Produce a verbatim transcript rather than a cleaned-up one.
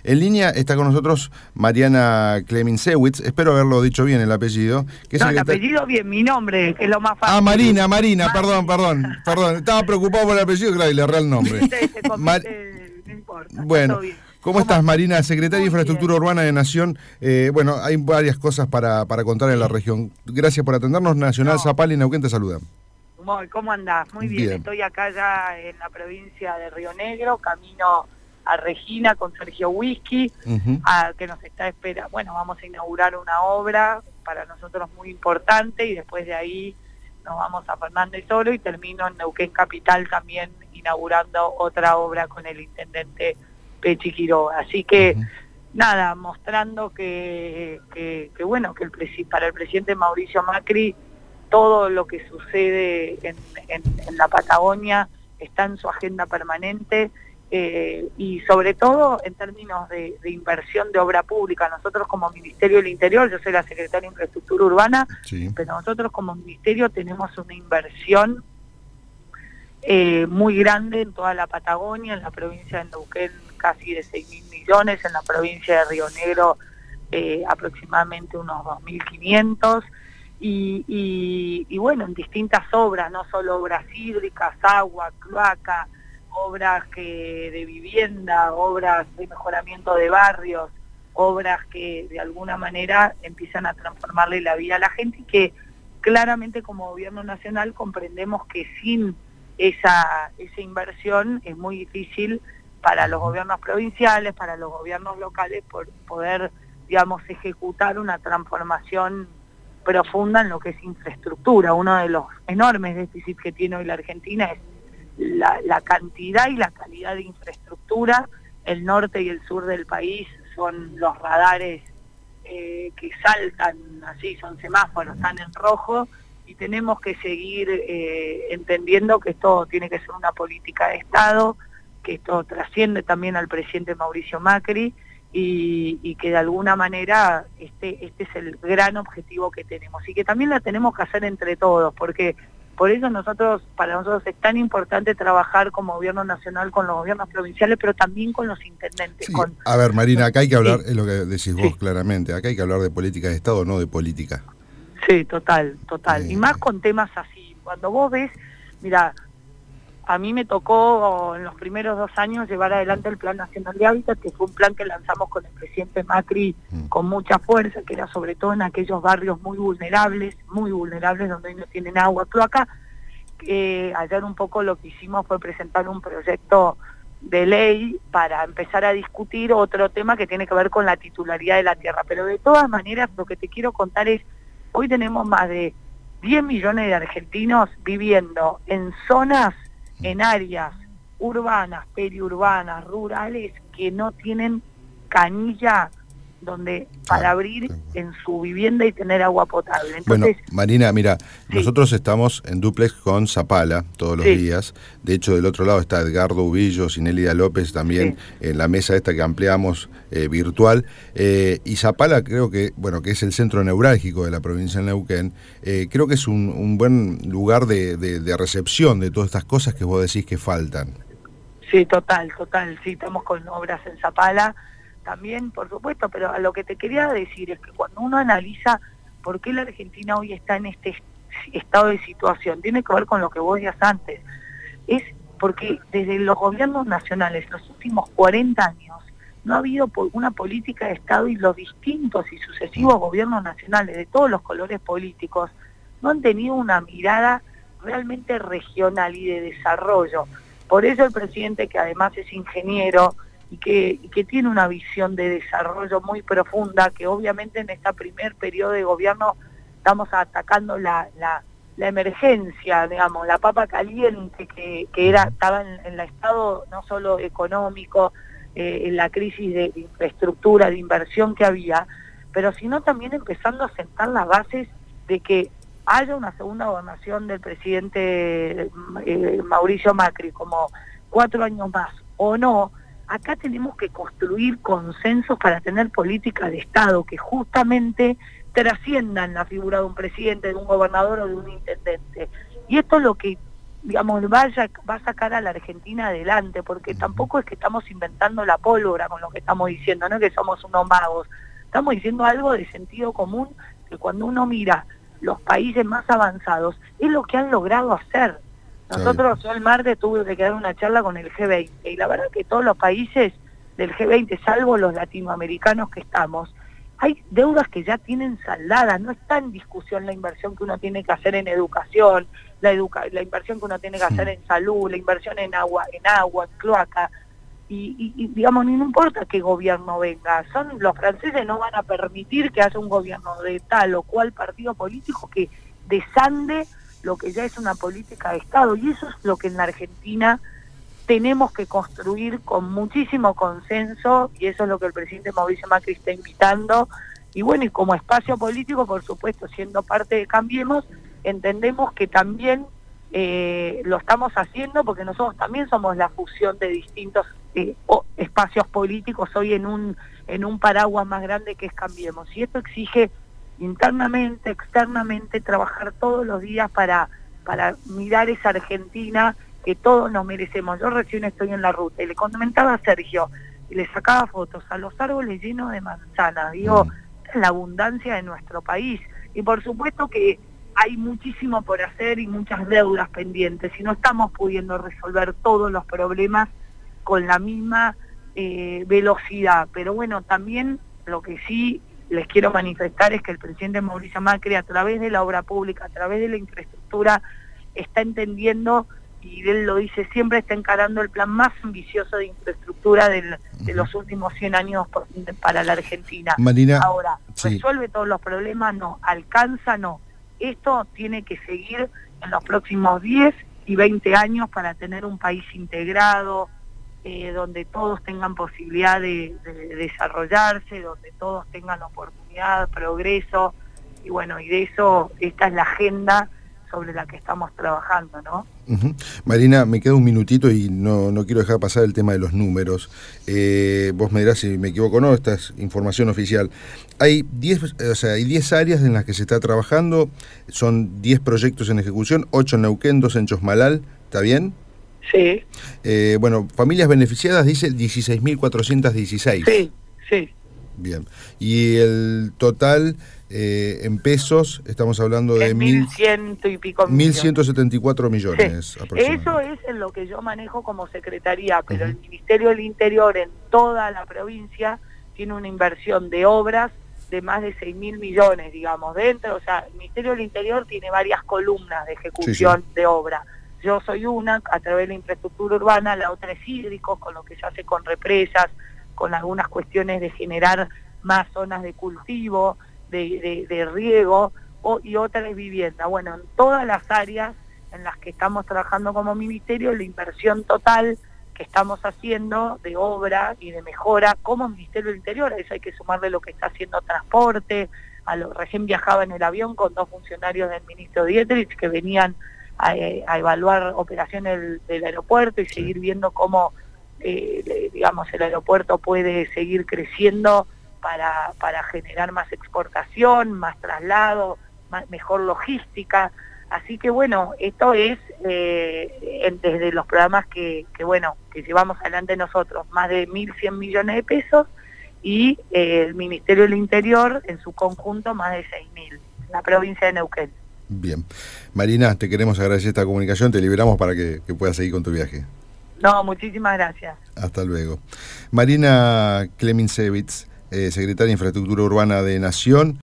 En línea está con nosotros Mariana Kleminsewicz, espero haberlo dicho bien el apellido. Que no, es el secretar... apellido bien, mi nombre, que es lo más fácil. Ah, Marina, Marina, Marina. perdón, perdón, perdón. Estaba preocupado por el apellido, claro, y le erré el nombre. Viste, te compite, Mar... no importa, bueno, todo bien. ¿cómo, ¿cómo estás, Marina? Secretaria de Infraestructura bien. Urbana de Nación. Eh, bueno, hay varias cosas para, para contar en la región. Gracias por atendernos. Nacional No. Zapala y Neuquén te saludan. ¿Cómo andás? Muy bien. bien, estoy acá ya en la provincia de Río Negro, camino a Regina con Sergio Whisky, uh-huh. a, que nos está esperando. Bueno, vamos a inaugurar una obra para nosotros muy importante y después de ahí nos vamos a Fernández Oro y termino en Neuquén Capital también inaugurando otra obra con el intendente Pechi Quiroga. Así que, uh-huh. nada, mostrando que, que, que bueno, que el presi- para el presidente Mauricio Macri todo lo que sucede en, en, en la Patagonia está en su agenda permanente eh, y sobre todo en términos de, de inversión de obra pública. Nosotros como Ministerio del Interior, yo soy la Secretaria de Infraestructura Urbana, sí. pero nosotros como Ministerio tenemos una inversión eh, muy grande en toda la Patagonia, en la provincia de Neuquén casi de seis mil millones, en la provincia de Río Negro eh, aproximadamente unos dos mil quinientos. Y, y, y bueno, en distintas obras, no solo obras hídricas, agua, cloaca, obras que de vivienda, obras de mejoramiento de barrios, obras que de alguna manera empiezan a transformarle la vida a la gente y que claramente como gobierno nacional comprendemos que sin esa, esa inversión es muy difícil para los gobiernos provinciales, para los gobiernos locales, por poder, digamos, ejecutar una transformación profunda en lo que es infraestructura. Uno de los enormes déficits que tiene hoy la Argentina es la, la cantidad y la calidad de infraestructura. El norte y el sur del país son los radares eh, que saltan así, son semáforos, están en rojo y tenemos que seguir eh, entendiendo que esto tiene que ser una política de Estado, que esto trasciende también al presidente Mauricio Macri. Y, y que de alguna manera este, este es el gran objetivo que tenemos y que también la tenemos que hacer entre todos, porque por eso nosotros, para nosotros es tan importante trabajar como gobierno nacional con los gobiernos provinciales, pero también con los intendentes. Sí. Con... A ver, Marina, acá hay que hablar, sí. es lo que decís sí. vos claramente, acá hay que hablar de política de Estado, no de política. Sí, total, total. Eh... Y más con temas así. Cuando vos ves, mira, a mí me tocó en los primeros dos años llevar adelante el Plan Nacional de Hábitat, que fue un plan que lanzamos con el presidente Macri mm. con mucha fuerza, que era sobre todo en aquellos barrios muy vulnerables, muy vulnerables, donde no tienen agua, cloaca. Eh, ayer un poco lo que hicimos fue presentar un proyecto de ley para empezar a discutir otro tema que tiene que ver con la titularidad de la tierra. Pero de todas maneras, lo que te quiero contar es, hoy tenemos más de diez millones de argentinos viviendo en zonas, en áreas urbanas, periurbanas, rurales, que no tienen canilla donde para ah, abrir en su vivienda y tener agua potable. Entonces, bueno, Marina, mira, sí. nosotros estamos en duplex con Zapala todos los sí. días. De hecho, del otro lado está Edgardo Ubillo, Sinélida López también sí. en la mesa esta que ampliamos eh, virtual. Eh, y Zapala creo que, bueno, que es el centro neurálgico de la provincia de Neuquén. Eh, creo que es un, un buen lugar de, de, de recepción de todas estas cosas que vos decís que faltan. Sí, total, total. Sí, estamos con obras en Zapala también, por supuesto, pero a lo que te quería decir es que cuando uno analiza por qué la Argentina hoy está en este estado de situación, tiene que ver con lo que vos decías antes, es porque desde los gobiernos nacionales, los últimos cuarenta años, no ha habido una política de Estado y los distintos y sucesivos gobiernos nacionales de todos los colores políticos no han tenido una mirada realmente regional y de desarrollo. Por eso el presidente, que además es ingeniero, Y que, y que tiene una visión de desarrollo muy profunda, que obviamente en este primer periodo de gobierno estamos atacando la, la, la emergencia, digamos, la papa caliente que, que era estaba en, en el estado no solo económico, eh, en la crisis de, de infraestructura, de inversión que había, pero sino también empezando a sentar las bases de que haya una segunda gobernación del presidente eh, Mauricio Macri, como cuatro años más o no. Acá tenemos que construir consensos para tener políticas de Estado que justamente trasciendan la figura de un presidente, de un gobernador o de un intendente. Y esto es lo que digamos, vaya, va a sacar a la Argentina adelante, porque tampoco es que estamos inventando la pólvora con lo que estamos diciendo, no es que somos unos magos, estamos diciendo algo de sentido común, que cuando uno mira los países más avanzados, es lo que han logrado hacer. Nosotros, yo el martes tuve que dar una charla con el G veinte, y la verdad que todos los países del G veinte, salvo los latinoamericanos que estamos, hay deudas que ya tienen saldadas, no está en discusión la inversión que uno tiene que hacer en educación, la educa la inversión que uno tiene que hacer en salud, la inversión en agua, en agua, en cloaca, y, y, y digamos, no importa qué gobierno venga, son los franceses no van a permitir que haya un gobierno de tal o cual partido político que desande lo que ya es una política de Estado, y eso es lo que en la Argentina tenemos que construir con muchísimo consenso, y eso es lo que el presidente Mauricio Macri está invitando, y bueno, y como espacio político, por supuesto, siendo parte de Cambiemos, entendemos que también eh, lo estamos haciendo porque nosotros también somos la fusión de distintos eh, espacios políticos hoy en un, en un paraguas más grande que es Cambiemos, y esto exige internamente, externamente, trabajar todos los días para, para mirar esa Argentina que todos nos merecemos. Yo recién estoy en la ruta y le comentaba a Sergio, y le sacaba fotos a los árboles llenos de manzanas, digo, mm. la abundancia de nuestro país, y por supuesto que hay muchísimo por hacer y muchas deudas pendientes, y no estamos pudiendo resolver todos los problemas con la misma eh, velocidad, pero bueno, también lo que sí les quiero manifestar es que el presidente Mauricio Macri, a través de la obra pública, a través de la infraestructura, está entendiendo, y él lo dice siempre, está encarando el plan más ambicioso de infraestructura del, de los últimos cien años por, de, para la Argentina. Marina, ahora, sí. ¿resuelve todos los problemas? No. ¿Alcanza? No. Esto tiene que seguir en los próximos diez y veinte años para tener un país integrado, eh, donde todos tengan posibilidad de, de, de desarrollarse, donde todos tengan oportunidad, progreso, y bueno, y de eso, esta es la agenda sobre la que estamos trabajando, ¿no? Uh-huh. Marina, me queda un minutito y no, no quiero dejar pasar el tema de los números. Eh, vos me dirás si me equivoco o no, esta es información oficial. Hay diez, o sea, hay diez áreas en las que se está trabajando, son diez proyectos en ejecución, ocho en Neuquén, dos en Chosmalal, ¿está bien? Sí. Eh, bueno, familias beneficiadas dice dieciséis mil cuatrocientos dieciséis. Sí, sí. Bien. Y el total eh, en pesos, estamos hablando de mil ciento y pico millones. mil ciento setenta y cuatro millones sí. aproximadamente. Eso es en lo que yo manejo como secretaría, pero uh-huh. el Ministerio del Interior en toda la provincia tiene una inversión de obras de más de seis mil millones, digamos, dentro. O sea, el Ministerio del Interior tiene varias columnas de ejecución sí, sí. de obra. Yo soy una, a través de la infraestructura urbana, la otra es hídricos, con lo que se hace con represas, con algunas cuestiones de generar más zonas de cultivo, de, de, de riego, o, y otra es vivienda. Bueno, en todas las áreas en las que estamos trabajando como ministerio, la inversión total que estamos haciendo de obra y de mejora como Ministerio del Interior, a eso hay que sumarle lo que está haciendo transporte, a lo, recién viajaba en el avión con dos funcionarios del ministro Dietrich que venían a, a evaluar operaciones del, del aeropuerto y seguir viendo cómo Eh, digamos, el aeropuerto puede seguir creciendo para, para generar más exportación, más traslado, más, mejor logística. Así que bueno, esto es eh, desde los programas que, que bueno que llevamos adelante nosotros, más de mil cien millones de pesos, y eh, el Ministerio del Interior en su conjunto más de seis mil, la provincia de Neuquén. Bien. Marina, te queremos agradecer esta comunicación, te liberamos para que, que puedas seguir con tu viaje. No, muchísimas gracias. Hasta luego. Marina Kleminsewicz, eh, secretaria de Infraestructura Urbana de Nación.